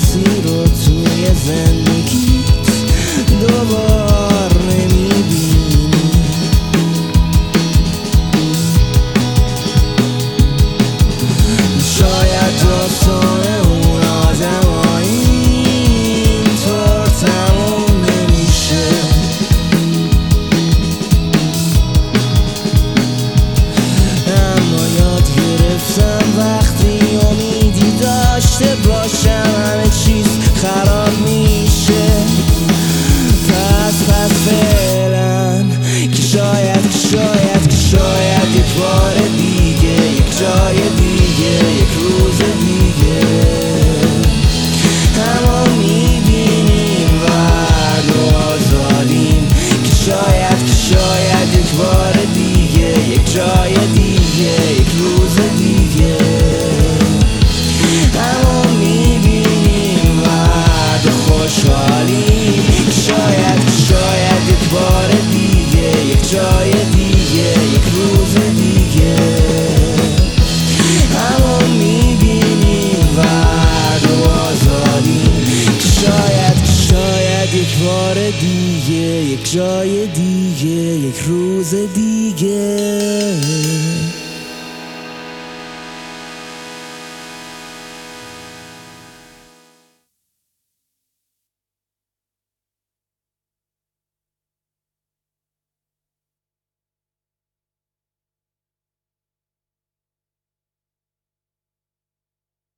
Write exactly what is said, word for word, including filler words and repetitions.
کسی رو توی زندگیت دوبار نمیبینی. شاید داستان اون آدمایی اینطور تموم نمیشه، اما یاد گرفتم وقتی امیدی داشته باشم همه چیز خراب میشه. پس پس فعلا که شاید که شاید که شاید یک بار دیگه، یک جای دیگه، یک روز دیگه همو میبینیم و دو آزادیم. که شاید که شاید یک بار دیگه، یک جای دیگه، یک روز دیگه همو میبینیم و دو خوشحالیم. که شاید که شاید یک بار دیگه، یک جای دیگه، یک روز دیگه همو میبینیم و دو آزادیم. که شاید که شاید یک بار دیگه، یک جای دیگه، یک روز دیگه.